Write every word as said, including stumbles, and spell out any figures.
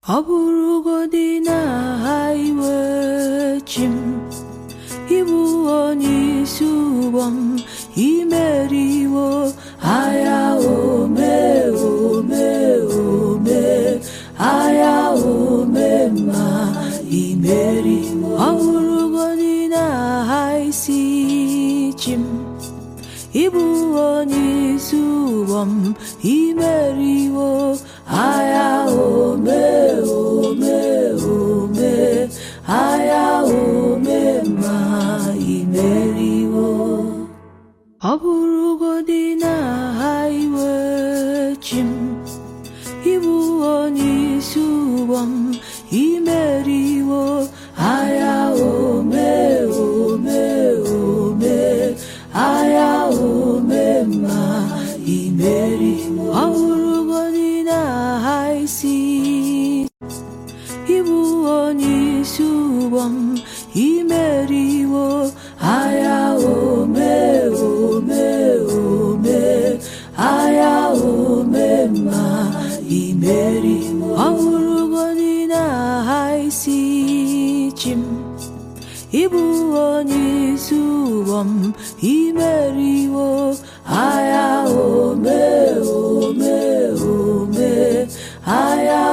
ọ bụrụgodị na ha iwe chi m, ịbụ onye isi ụgbọ m, imeriwo agha ome ome ome, agha ome ma imeriwo. ọ bụrụgodị na ha isi chi m, ịbụ onye isi ụgbọ m, imeriwo agha ome ome ome, agha ome ma imeriwo. ọ bụrụgodị na ha iwe chi m, ịbụ onye isi ụgbọ m, imeriwo agha ome ome ome, agha ome ma imeriwo. ọ bụrụgodị na ha isi ịbụ onye isi ụgbọ m, imeriwo agha ome ome ome, agha ome ma imeriwo. ọ bụrụgodị na ha isi chi m, ịbụ onye isi ụgbọ m, imeriwo agha ome ome ome, agha